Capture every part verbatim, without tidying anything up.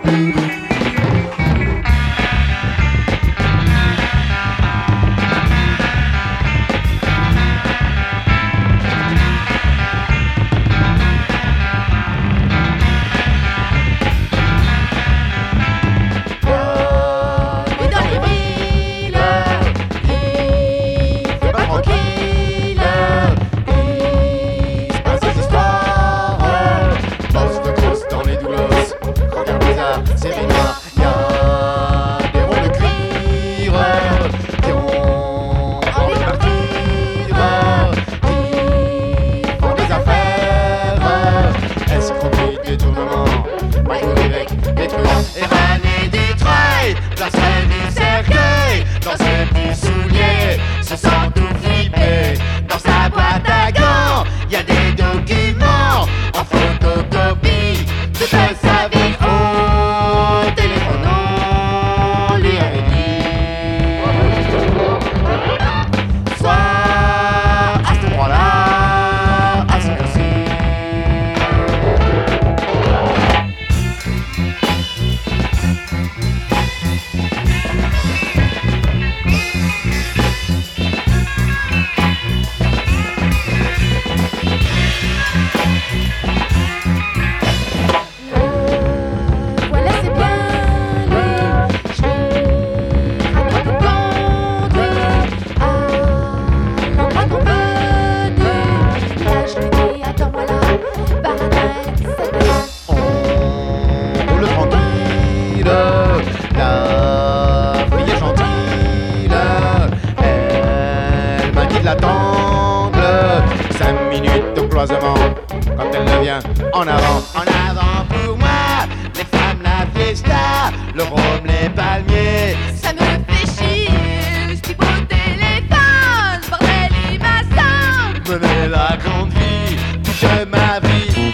quand elle devient en avant, en avant pour moi. Les femmes, la fiesta, le rhum, les palmiers. Ça me fait chier, ce petit beau téléphone, ce bordel il m'assomme. Mener la grande vie, toute ma vie.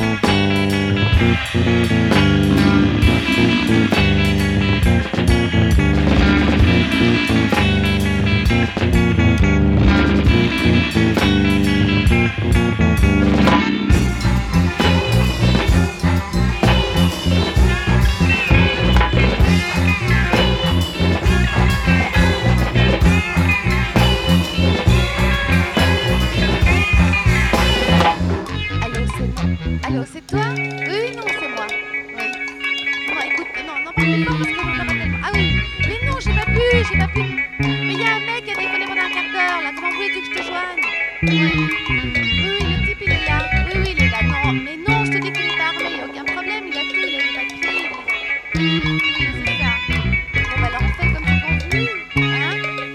Allô, c'est toi? Oui, non, c'est moi. Oui. Non, écoute, non, non, pas tellement parce que j'entends pas tellement. Ah oui, mais non, j'ai pas pu, j'ai pas pu. Mais il y a un mec qui a téléphoné pendant un quart d'heure, là. Comment voulais-tu que je te joigne? Oui. Oui, oui, le type, il est là. Oui, oui, il est là. Non, mais non, je te dis qu'il est pas armé, il y a aucun problème, il a tout, il a les papiers. Oui, c'est ça. Bon, bah alors on fait comme c'est convenu, hein?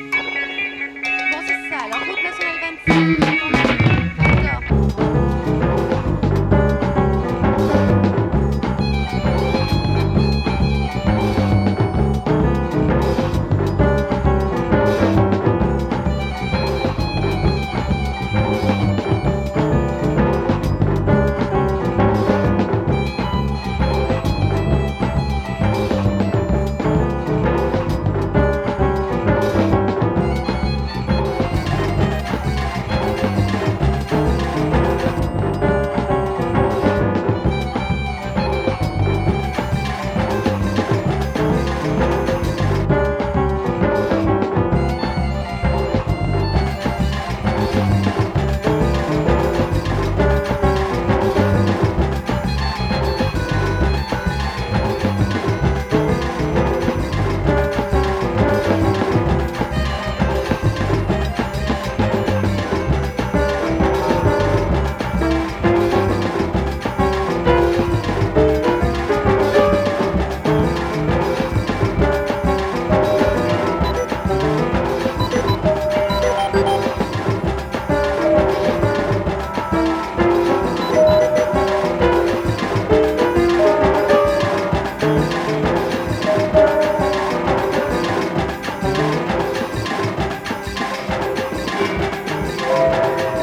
Bon, c'est ça. Alors, route nationale vingt-cinq. D'accord.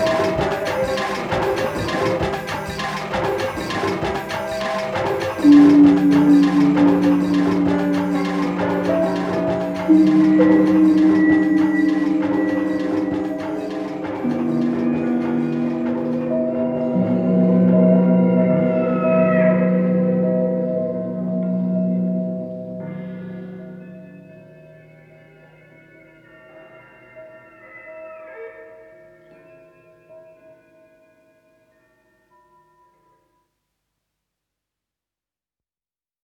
Mm-hmm.